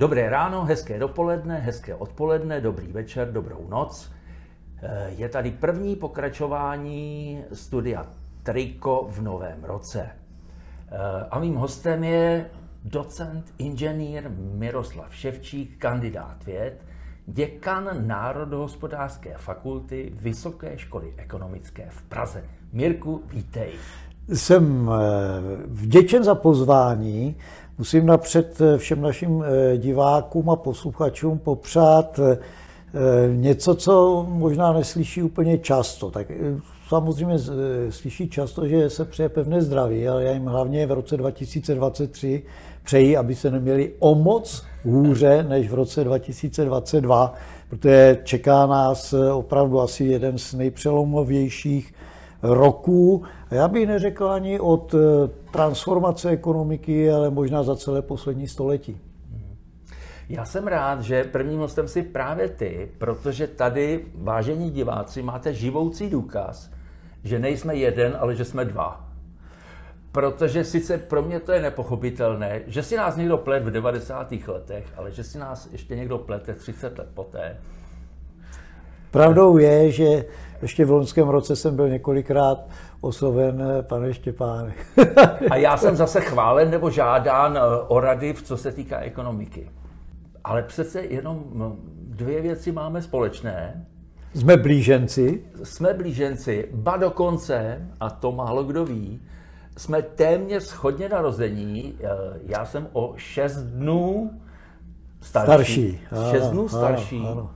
Dobré ráno, hezké dopoledne, hezké odpoledne, dobrý večer, dobrou noc. Je tady první pokračování studia Triko v novém roce. A mým hostem je docent, inženýr Miroslav Ševčík, kandidát věd, děkan Národohospodářské fakulty Vysoké školy ekonomické v Praze. Mirku, vítej. Jsem vděčen za pozvání. Musím napřed všem našim divákům a posluchačům popřát něco, co možná neslyší úplně často. Tak samozřejmě slyší často, že se přeje pevné zdraví, ale já jim hlavně v roce 2023 přeji, aby se neměli o moc hůře než v roce 2022, protože čeká nás opravdu asi jeden z nejpřelomovějších roků. A já bych neřekl ani od transformace ekonomiky, ale možná za celé poslední století. Já jsem rád, že prvním hostem si právě ty, protože tady, vážení diváci, máte živoucí důkaz, že nejsme jeden, ale že jsme dva. Protože sice pro mě to je nepochopitelné, že si nás někdo plet v 90. letech, ale že si nás ještě někdo plete 30 let poté. Pravdou je, že ještě v loňském roce jsem byl několikrát osloven pane Štěpáne. A já jsem zase chválen nebo žádán o rady, co se týká ekonomiky. Ale přece jenom dvě věci máme společné. Jsme blíženci. Jsme blíženci, ba dokonce, a to málo kdo ví, jsme téměř shodně narození. Já jsem o 6 dnů starší. 6 dnů starší. Ano.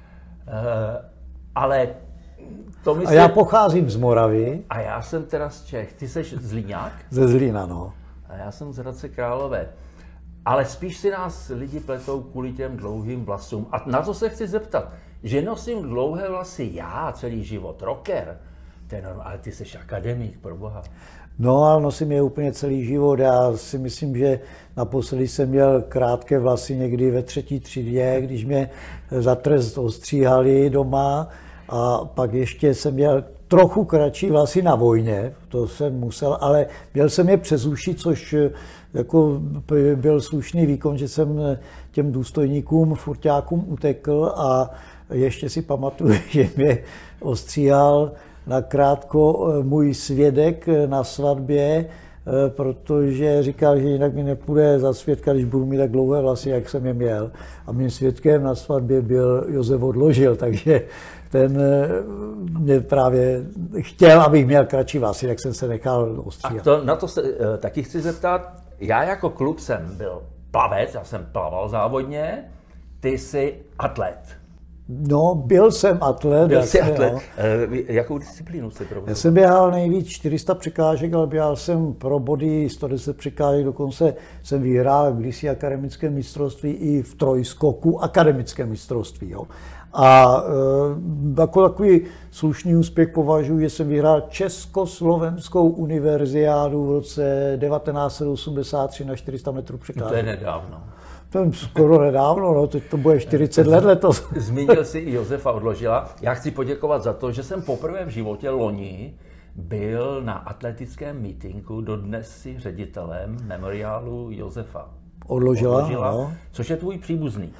Ale to myslím... A já pocházím z Moravy. A já jsem teda z Čech. Ty jsi Zlíňák? Ze Zlína, no. A já jsem z Hradce Králové. Ale spíš si nás lidi pletou kvůli těm dlouhým vlasům. A na to se chci zeptat, že nosím dlouhé vlasy já celý život, rocker, ale ty jsi akademik, proboha. No, ale nosím je úplně celý život. Já si myslím, že naposledy jsem měl krátké vlasy někdy ve 3. třídě, když mě za trest ostříhali doma. A pak ještě jsem měl trochu kratší vlasy na vojně, to jsem musel, ale měl jsem je přes uši, což jako byl slušný výkon, že jsem těm důstojníkům, furťákům utekl a ještě si pamatuju, že mě ostříhal nakrátko můj svědek na svatbě, protože říkal, že jinak mi nepůjde za svědka, když budu mít tak dlouhé vlasy, jak jsem je měl. A mým svědkem na svatbě byl Josef Odložil, takže ten mě právě chtěl, abych měl kratší vlasy, tak jsem se nechal ostříhat. A na to se taky chci zeptat. Já jako kluk jsem byl plavec, já jsem plaval závodně, ty jsi atlet. No, byl jsem atlet. Byl jsi atlet. No. Jakou disciplínu jsi provodil? Já jsem běhal nejvíc 400 překážek, ale běhal jsem pro body 110 překážek, dokonce jsem vyhrál kdysi akademické mistrovství i v trojskoku akademické mistrovství. Jo. A jako takový slušný úspěch považuji, že jsem vyhrál Československou univerziádu v roce 1983 na 400 metrů překážek. To je nedávno. To je skoro nedávno, no, teď to bude 40 let letos. Zmínil jsi i Josefa Odložila. Já chci poděkovat za to, že jsem poprvé v životě loni byl na atletickém mítinku, dodnes si ředitelem memoriálu Josefa Odložila, no. Což je tvůj příbuzný.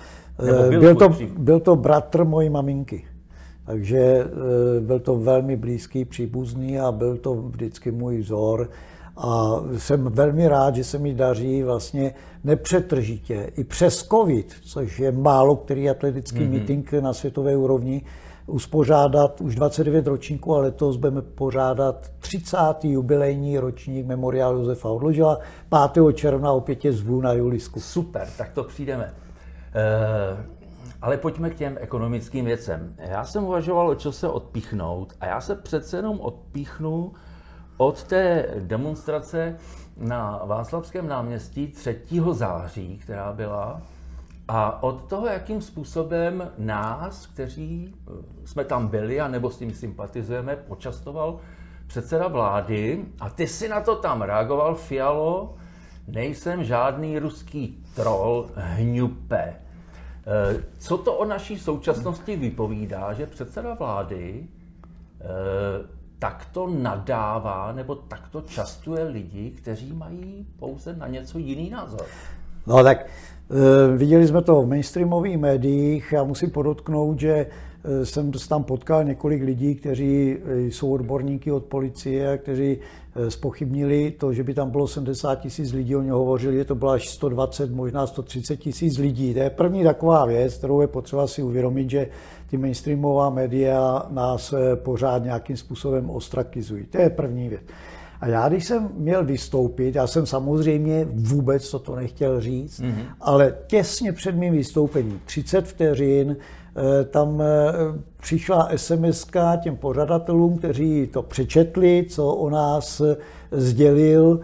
Byl to bratr mojí maminky. Takže byl to velmi blízký příbuzný a byl to vždycky můj vzor. A jsem velmi rád, že se mi daří vlastně nepřetržitě i přes covid, což je málo který atletický meeting na světové úrovni, uspořádat už 29 ročníků a letos budeme pořádat 30. jubilejní ročník memoriálu Josefa Odložila. 5. června opět je zvu na Julisku. Super, tak to přijdeme. Ale pojďme k těm ekonomickým věcem. Já jsem uvažoval, o čem se odpíchnout a já se přece jenom odpíchnu od té demonstrace na Václavském náměstí 3. září, která byla, a od toho, jakým způsobem nás, kteří jsme tam byli a nebo s tím sympatizujeme, počastoval předseda vlády. A ty si na to tam reagoval, Fialo, nejsem žádný ruský troll, hňupe. Co to o naší současnosti vypovídá, že předseda vlády takto nadává nebo takto častuje lidi, kteří mají pouze na něco jiný názor? No tak viděli jsme to v mainstreamových médiích. Já musím podotknout, že jsem tam potkal několik lidí, kteří jsou odborníky od policie a kteří zpochybnili to, že by tam bylo 70 000 lidí. Oni hovořili, že to bylo až 120, možná 130 000 lidí. To je první taková věc, kterou je potřeba si uvědomit, že ty mainstreamová média nás pořád nějakým způsobem ostrakizují. To je první věc. A já, když jsem měl vystoupit, já jsem samozřejmě vůbec toto nechtěl říct, ale těsně před mým vystoupením, 30 vteřin, tam přišla SMS-ka těm pořadatelům, kteří to přečetli, co o nás sdělil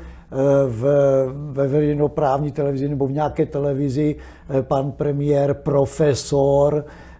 ve veřejnoprávní televizi nebo v nějaké televizi pan premiér, profesor,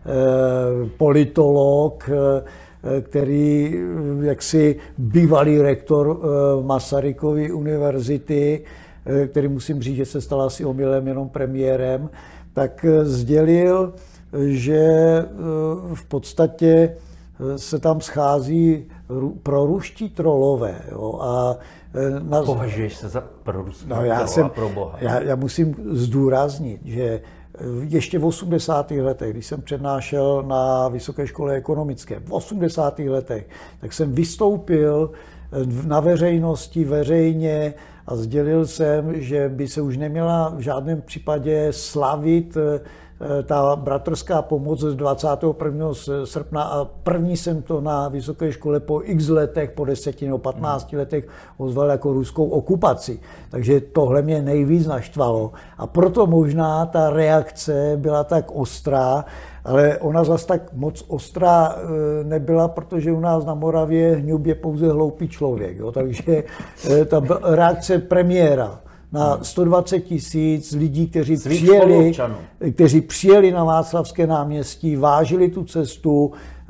politolog, který jaksi bývalý rektor Masarykovy univerzity, který musím říct, že se stal asi omylem jenom premiérem, tak sdělil, že v podstatě se tam schází proruští trolové. Jo, a považuješ se za proruského trola, pro boha? Já musím zdůraznit, že ještě v 80. letech, když jsem přednášel na Vysoké škole ekonomické, v 80. letech, tak jsem vystoupil na veřejnosti, veřejně a sdělil jsem, že by se už neměla v žádném případě slavit ta bratrská pomoc z 21. srpna a první jsem to na vysoké škole po x letech, po 10 nebo 15 letech ozval jako ruskou okupaci. Takže tohle mě nejvíc naštvalo a proto možná ta reakce byla tak ostrá, ale ona zas tak moc ostrá nebyla, protože u nás na Moravě hňub je pouze hloupý člověk. Jo? Takže ta reakce premiéra na 120 000 lidí, kteří přijeli na Václavské náměstí, vážili tu cestu,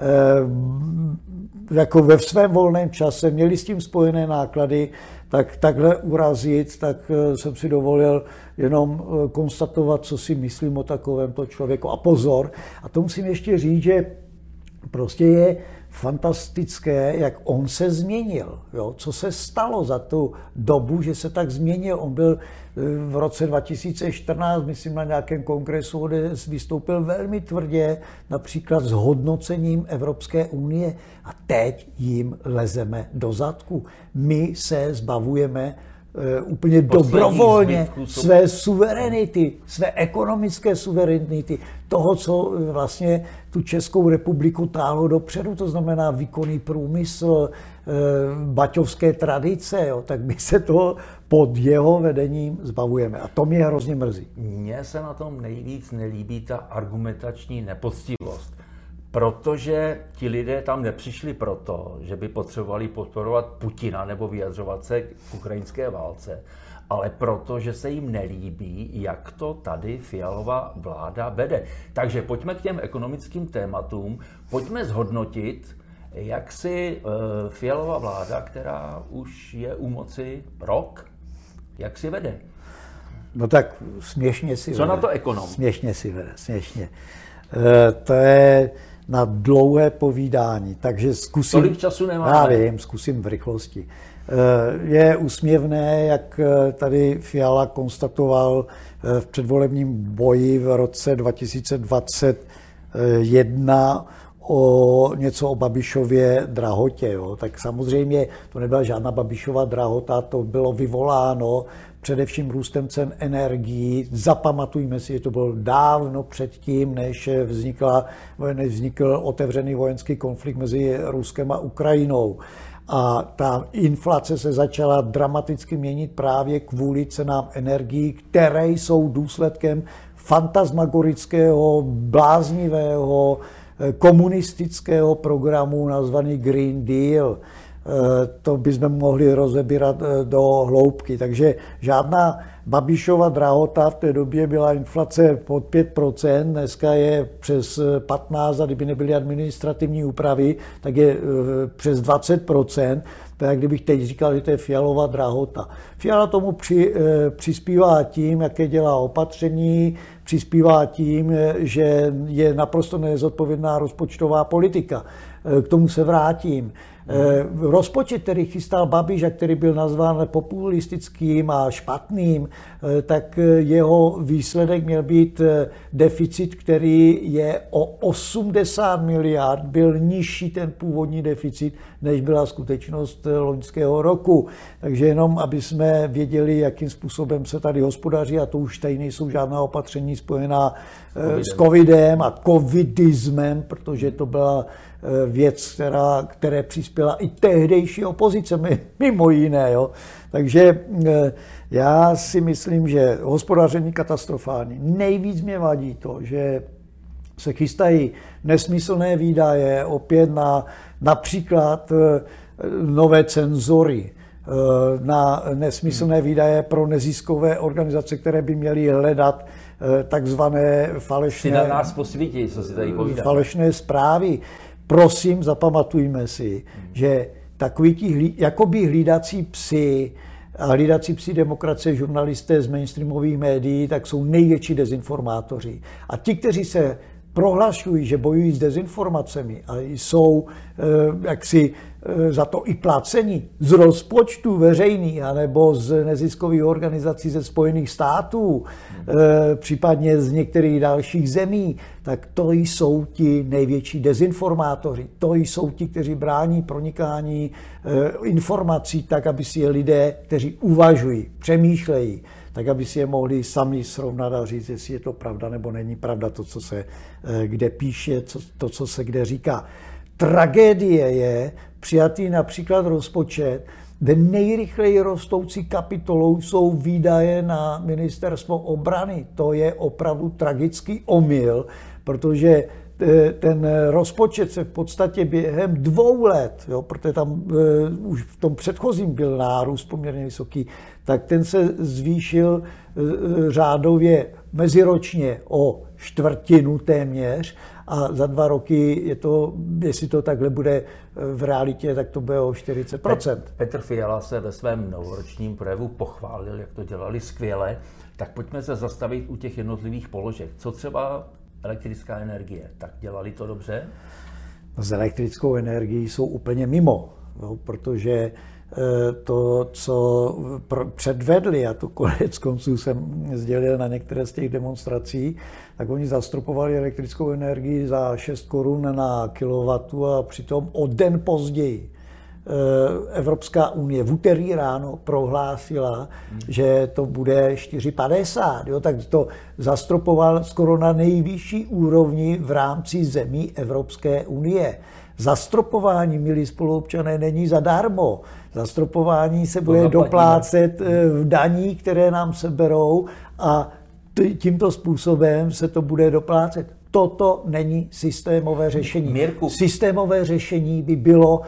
jako ve svém volném čase, měli s tím spojené náklady, tak takhle urazit, tak jsem si dovolil jenom konstatovat, co si myslím o takovémto člověku. A pozor, a to musím ještě říct, že prostě je fantastické, jak on se změnil. Jo? Co se stalo za tu dobu, že se tak změnil. On byl v roce 2014, myslím, na nějakém kongresu, kde vystoupil velmi tvrdě, například s hodnocením Evropské unie. A teď jim lezeme do zadku. My se zbavujeme úplně dobrovolně své suverenity, své ekonomické suverenity, toho, co vlastně tu Českou republiku táhlo dopředu, to znamená výkonný průmysl, baťovské tradice, jo, tak my se toho pod jeho vedením zbavujeme. A to mě hrozně mrzí. Mně se na tom nejvíc nelíbí ta argumentační nepoctivost. Protože ti lidé tam nepřišli proto, že by potřebovali podporovat Putina nebo vyjadřovat se k ukrajinské válce, ale proto, že se jim nelíbí, jak to tady Fialova vláda vede. Takže pojďme k těm ekonomickým tématům, pojďme zhodnotit, jak si Fialova vláda, která už je u moci rok, jak si vede. No tak směšně si vede. Co na to ekonom? Směšně si vede, směšně. To je na dlouhé povídání, takže zkusím... Tolik času nemáme. Já vím, zkusím v rychlosti. Je úsměvné, jak tady Fiala konstatoval v předvolebním boji v roce 2021 něco o Babišově drahotě. Jo. Tak samozřejmě to nebyla žádná Babišova drahota, to bylo vyvoláno především růstem cen energií. Zapamatujme si, že to bylo dávno předtím, než vznikl otevřený vojenský konflikt mezi Ruskem a Ukrajinou. A ta inflace se začala dramaticky měnit právě kvůli cenám energií, které jsou důsledkem fantasmagorického, bláznivého, komunistického programu nazvaný Green Deal. To bychom mohli rozebírat do hloubky. Takže žádná Babišova drahota, v té době byla inflace pod 5%, dneska je přes 15%, a kdyby nebyly administrativní úpravy, tak je přes 20%. Tak kdybych teď říkal, že to je Fialova drahota. Fiala tomu přispívá tím, jaké dělá opatření, přispívá tím, že je naprosto nezodpovědná rozpočtová politika. K tomu se vrátím. Rozpočet, který chystal Babiš a který byl nazván populistickým a špatným, tak jeho výsledek měl být deficit, který je o 80 miliard, byl nižší ten původní deficit, než byla skutečnost loňského roku. Takže jenom, aby jsme věděli, jakým způsobem se tady hospodaří, a to už tady nejsou žádná opatření spojená s covidem a covidismem, protože to byla věc, které přispěla i tehdejší opozice, mimo jiné. Jo. Takže já si myslím, že hospodaření katastrofální. Nejvíc mě vadí to, že se chystají nesmyslné výdaje opět na například nové cenzory, na nesmyslné výdaje pro neziskové organizace, které by měly hledat takzvané falešné zprávy. Prosím, zapamatujme si, že takoví ti jakoby hlídací psi a hlídací psi demokracie, žurnalisté z mainstreamových médií, tak jsou největší dezinformátoři. A ti, kteří se prohlašují, že bojují s dezinformacemi a jsou jaksi za to i placeni z rozpočtu veřejných anebo z neziskových organizací ze Spojených států, případně z některých dalších zemí, tak to jsou ti největší dezinformátoři. To jsou ti, kteří brání pronikání informací tak, aby si je lidé, kteří uvažují, přemýšlejí, tak aby si je mohli sami srovnat a říct, jestli je to pravda nebo není pravda, to, co se kde píše, to, co se kde říká. Tragédie je přijatý například rozpočet, kde nejrychleji rostoucí kapitolou jsou výdaje na ministerstvo obrany. To je opravdu tragický omyl, protože ten rozpočet se v podstatě během 2 let, jo, protože tam už v tom předchozím byl nárůst poměrně vysoký, tak ten se zvýšil řádově meziročně o 1/4 téměř a za 2 roky je to, jestli to takhle bude v realitě, tak to bude o 40%. Petr Fiala se ve svém novoročním projevu pochválil, jak to dělali skvěle, tak pojďme se zastavit u těch jednotlivých položek. Co třeba elektrická energie, tak dělali to dobře? S elektrickou energií jsou úplně mimo, jo, protože to, co předvedli, a to konec konců jsem sdělil na některé z těch demonstrací, tak oni zastropovali elektrickou energii za 6 korun na kilowattu a přitom o den později Evropská unie v úterý ráno prohlásila, že to bude 4,50. Jo, tak to zastropoval skoro na nejvyšší úrovni v rámci zemí Evropské unie. Zastropování, milí spoluobčané, není zadarmo. Zastropování se bude doplácet v daních, které nám seberou, a tímto způsobem se to bude doplácet. Toto není systémové řešení. Mirku. Systémové řešení by bylo,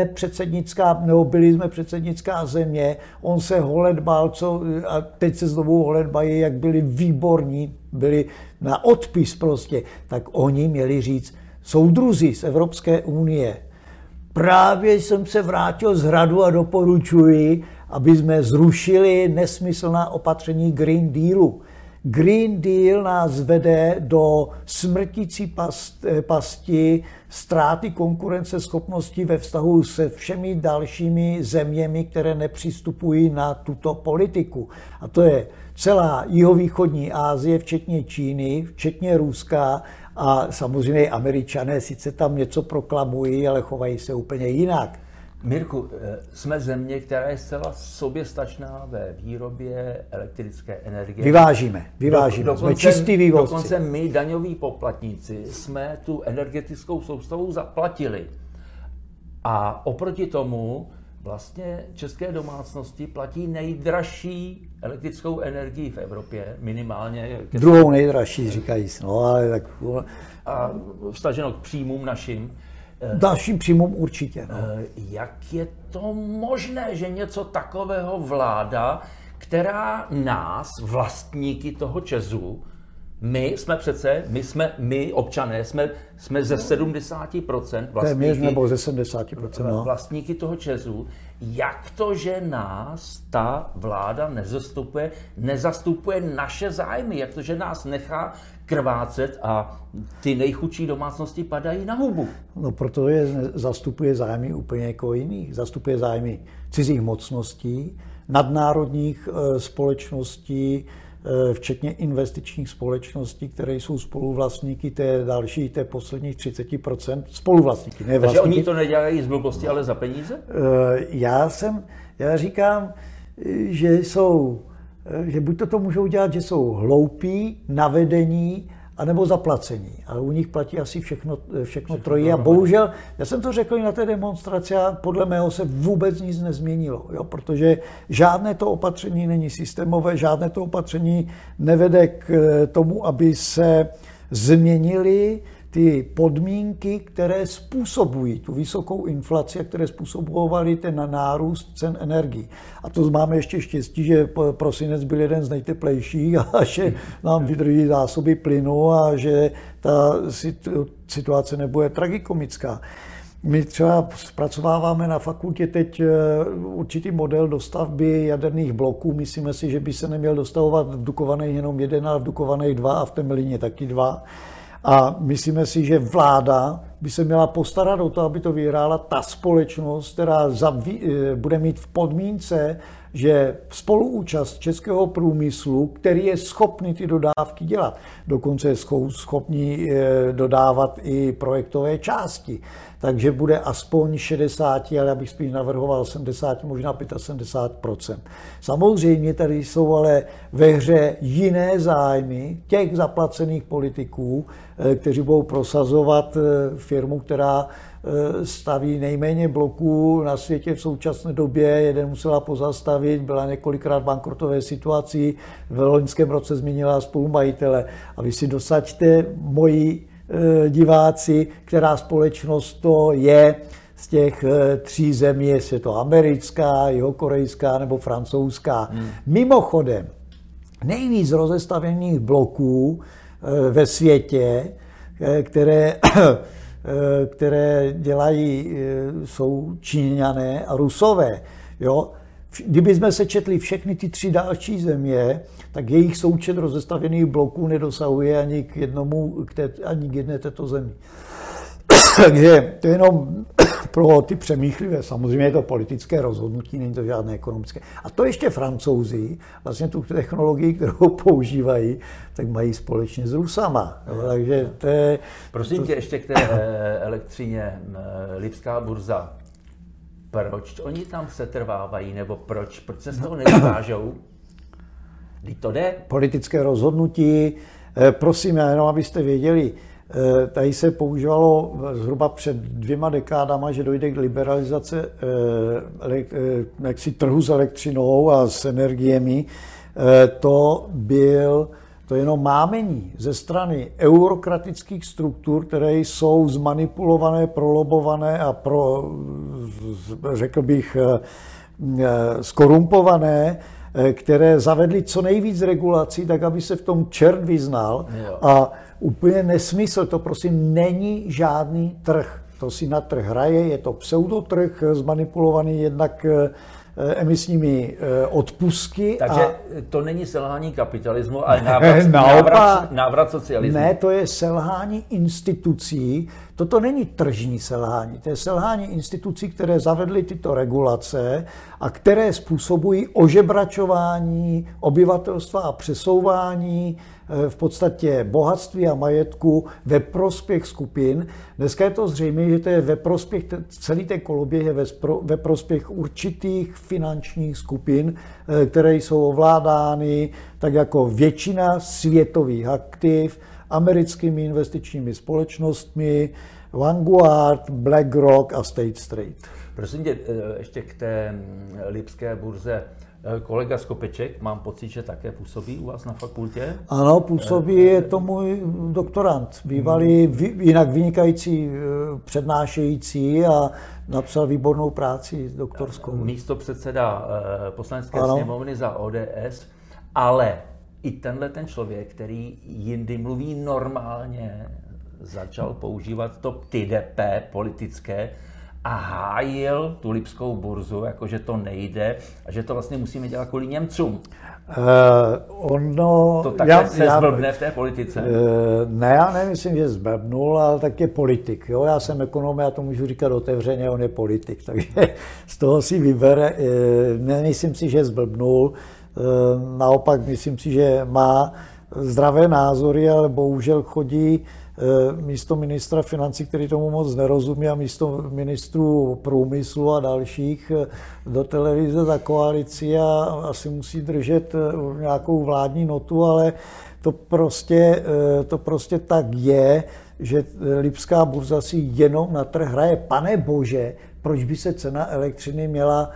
byli jsme předsednická země, on se holedbal, a teď se znovu holedbají, jak byli výborní, byli na odpis prostě, tak oni měli říct, soudruzi z Evropské unie, právě jsem se vrátil z Hradu a doporučuji, aby jsme zrušili nesmyslná opatření Green Dealu. Green Deal nás vede do smrtící pasti, ztráty konkurenceschopnosti ve vztahu se všemi dalšími zeměmi, které nepřistupují na tuto politiku. A to je celá jihovýchodní Asie, včetně Číny, včetně Ruska, a samozřejmě Američané sice tam něco proklamují, ale chovají se úplně jinak. Mirku, jsme země, která je zcela soběstačná ve výrobě elektrické energie. Vyvážíme. Jsme čistý vývozci. Dokonce my, daňoví poplatníci, jsme tu energetickou soustavu zaplatili. A oproti tomu vlastně české domácnosti platí nejdražší elektrickou energii v Evropě, minimálně. Druhou nejdražší, říkají. No, ale tak... A vstaženo k příjmům našim. Dalším příjmům určitě. No. Jak je to možné, že něco takového vláda, která nás, vlastníky toho ČEZu, My občané, jsme ze 70% téměř nebo ze 70%, no. Vlastníky toho ČEZu. Jak to, že nás ta vláda nezastupuje naše zájmy? Jak to, že nás nechá krvácet a ty nejchudší domácností padají na hubu? No, protože zastupuje zájmy úplně jako jiných. Zastupuje zájmy cizích mocností, nadnárodních společností, včetně investičních společností, které jsou spoluvlastníky té posledních 30% spoluvlastníky. Ne Takže oni to nedělají z blbosti, ale za peníze? Já říkám, že buď to můžou dělat, že jsou hloupí, navedení, anebo zaplacení. Ale u nich platí asi všechno trojí. A bohužel, já jsem to řekl i na té demonstraci, a podle mého se vůbec nic nezměnilo. Jo? Protože žádné to opatření není systémové, žádné to opatření nevede k tomu, aby se změnily ty podmínky, které způsobují tu vysokou inflaci a které způsobovaly ten nárůst cen energií. A to máme ještě štěstí, že prosinec byl jeden z nejteplejších a že nám vydrží zásoby plynu a že ta situace nebude tragikomická. My třeba zpracováváme na fakultě teď určitý model dostavby jaderných bloků. Myslíme si, že by se neměl dostavovat v Dukovanech jenom jeden, ale v Dukovanech 2 a v Temelíně taky 2. A myslíme si, že vláda by se měla postarat o to, aby to vyhrála ta společnost, která bude mít v podmínce, že spoluúčast českého průmyslu, který je schopný ty dodávky dělat, dokonce je schopný dodávat i projektové části. Takže bude aspoň 60, ale já bych spíš navrhoval 70, možná 75%. Samozřejmě tady jsou ale ve hře jiné zájmy těch zaplacených politiků, kteří budou prosazovat firmu, která staví nejméně bloků na světě v současné době. Jeden musela pozastavit, byla několikrát v bankrotové situaci, v loňském roce změnila spolumajitele. A vy si dosaďte, moji diváci, která společnost to je z těch 3 zemí, jestli je to americká, jihokorejská nebo francouzská. Mimochodem, nejvíc rozestavěných bloků ve světě, které dělají, jsou Číňané a Rusové. Jo? Kdybychom se četli všechny ty 3 další země, tak jejich součet rozestavěných bloků nedosahuje ani k jedné této zemi. Takže to je jenom pro ty přemýšlivé. Samozřejmě je to politické rozhodnutí, není to žádné ekonomické. A to ještě Francouzi, vlastně tu technologii, kterou používají, tak mají společně s Rusama. Takže to je... Prosím tě, ještě k té elektřině, Lipská burza. Proč oni tam setrvávají, nebo proč se z toho nevyvážou? Kdy to jde? Politické rozhodnutí. Prosím, jenom abyste věděli, tady se používalo zhruba před 2 dekádama, že dojde k liberalizace trhu s elektřinou a s energiemi. To jenom mámení ze strany eurokratických struktur, které jsou zmanipulované, prolobované a řekl bych, skorumpované, které zavedly co nejvíc regulací, tak aby se v tom čert vyznal. Jo. A úplně nesmysl, to prosím není žádný trh. To si na trh hraje, je to pseudotrh zmanipulovaný jednak emisními odpustky. Takže to není selhání kapitalismu, ale návrat socialismu. Ne, to je selhání institucí. Toto není tržní selhání. To je selhání institucí, které zavedly tyto regulace a které způsobují ožebračování obyvatelstva a přesouvání v podstatě bohatství a majetku ve prospěch skupin. Dneska je to zřejmé, že to je ve prospěch, celý ten koloběh je ve prospěch určitých finančních skupin, které jsou ovládány tak jako většina světových aktiv americkými investičními společnostmi, Vanguard, BlackRock a State Street. Prosím tě, ještě k té Lipské burze. Kolega Skopeček, mám pocit, že také působí u vás na fakultě? Ano, působí, je to můj doktorant, bývalý, jinak vynikající přednášející a napsal výbornou práci doktorskou. Místopředseda Poslanecké sněmovny za ODS, ale i tenhle ten člověk, který jindy mluví normálně, začal používat to TDP politické a hájil tu lipskou burzu, jako že to nejde a že to vlastně musíme dělat kvůli Němcům. To také se zblbne v té politice? Ne, já nemyslím, že zblbnul, ale tak je politik. Jo? Já jsem ekonom, já to můžu říkat otevřeně, on je politik, takže z toho si vybere. Nemyslím si, že zblbnul, naopak myslím si, že má zdravé názory, ale bohužel chodí místo ministra financí, který tomu moc nerozumí, a místo ministrů průmyslu a dalších do televize za koalici a asi musí držet nějakou vládní notu, ale to prostě tak je, že lipská burza si jenom na trh hraje. Pane bože, proč by se cena elektřiny měla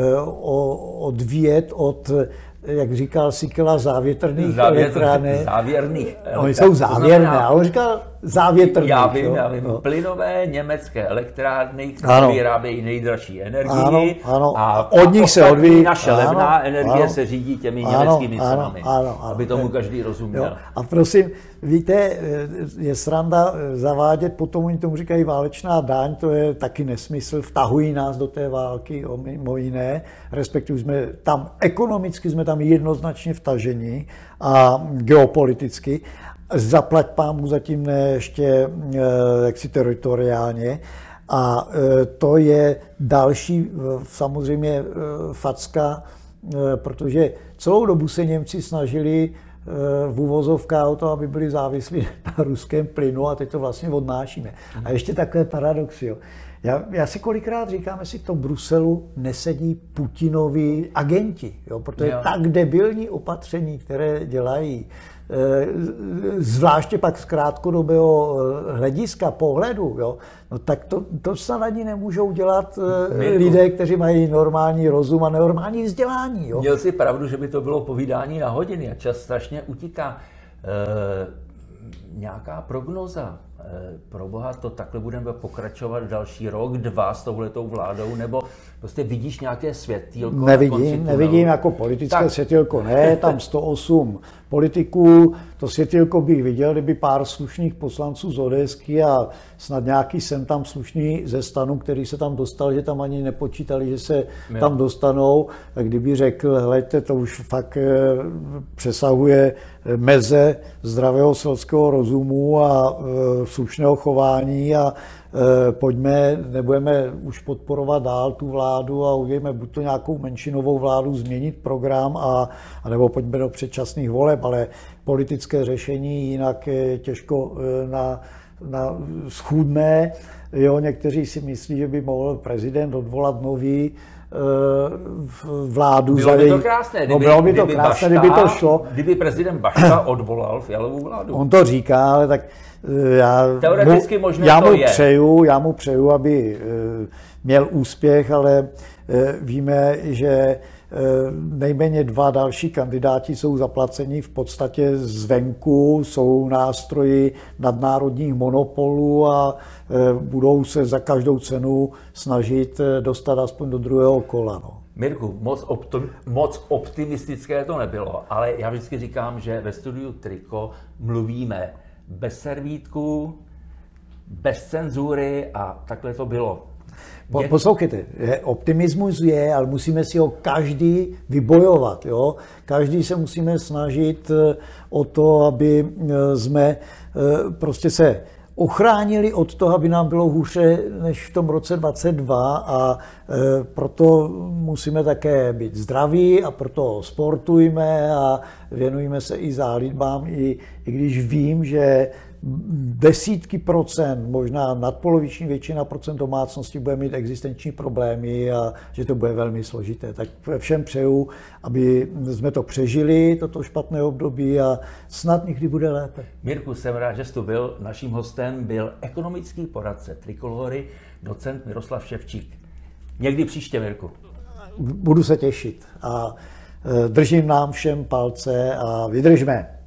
odvíjet od, jak říkal Síkela, závětrných elektráren. Závěrných. Oni jsou závěrné, ale on říkal závětrných. Já vím. No. Plynové německé elektrárny, které vyrábějí nejdražší energii. Ano. A od nich se odvíjí. Naše levná energie se řídí těmi německými cenami. Aby tomu každý rozuměl. Jo. A prosím, víte, je sranda zavádět, potom oni tomu říkají válečná daň, to je taky nesmysl, vtahují nás do té války, mimo jiné, respektive jsme tam ekonomicky jsme tam jednoznačně vtaženi a geopoliticky. Zaplať pámu zatím ne ještě jaksi teritoriálně. A to je další samozřejmě facka, protože celou dobu se Němci snažili v uvozovkách o to, aby byli závislí na ruském plynu a teď to vlastně odnášíme. A ještě takové paradoxy. Jo. Já si kolikrát říkám, jestli v tom Bruselu nesedí Putinovi agenti, jo, protože tak debilní opatření, které dělají, zvláště pak z krátkodobého hlediska, pohledu, jo, no tak to snad ani nemůžou dělat lidé, kteří mají normální rozum a normální vzdělání. Jo. Měl si pravdu, že by to bylo povídání na hodiny a čas strašně utíká. Nějaká prognoza? Pro boha, to takhle budeme pokračovat další rok, 2 s touhletou vládou, nebo prostě vidíš nějaké světýlko? Nevidím jako politické světýlko, ne, tam 108 politiků, to světýlko bych viděl, kdyby pár slušných poslanců z ODSky a snad nějaký sem tam slušný ze STANu, který se tam dostal, že tam ani nepočítali, že se tam dostanou, tak kdyby řekl, hleďte, to už fakt přesahuje meze zdravého selského rozumu a slušného chování a pojďme, nebudeme už podporovat dál tu vládu a udělejme buď to nějakou menšinovou vládu, změnit program, nebo pojďme do předčasných voleb, ale politické řešení jinak je těžko na schůdné. Jo, někteří si myslí, že by mohl prezident odvolat nový vládu. Bylo by to krásné, kdyby to šlo. Kdyby prezident Bašta odvolal Fialovu vládu. On to říká, ale tak teoreticky možná to je. Já mu přeju, aby měl úspěch, ale víme, že nejméně 2 další kandidáti jsou zaplaceni v podstatě zvenku, jsou nástroji nadnárodních monopolů a budou se za každou cenu snažit dostat aspoň do druhého kola. No. Mirku, moc optimistické to nebylo, ale já vždycky říkám, že ve studiu Triko mluvíme bez servítku, bez cenzury a takhle to bylo. Poslouchejte, optimismus je, ale musíme si ho každý vybojovat. Jo? Každý se musíme snažit o to, aby jsme prostě se ochránili od toho, aby nám bylo hůře než v tom roce 22 a proto musíme také být zdraví a proto sportujme a věnujeme se i zálibám, i když vím, že desítky procent, možná nadpoloviční většina procent domácností bude mít existenční problémy a že to bude velmi složité. Tak všem přeju, aby jsme to přežili, toto špatné období a snad někdy bude lépe. Mirku, jsem rád, že jsi tu byl. Naším hostem byl ekonomický poradce Trikolory, docent Miroslav Ševčík. Někdy příště, Mirku. Budu se těšit a držím nám všem palce a vydržme.